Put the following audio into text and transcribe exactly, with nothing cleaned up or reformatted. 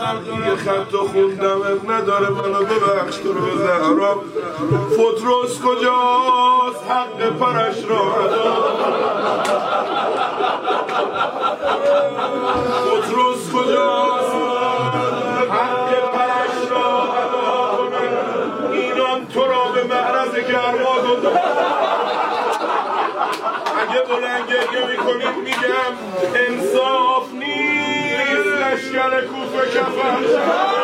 یه خط خوندم اب نداره منو ببخش تو رو به زهرا. فتروس کجاست حق پرش را فتروس کجاست حق پرش را ادا کنه. اینان تو را به معرض گرما گذاشت. اگه بلند گریه میکنید میگم انصاف نیست لشکر کوفه کفن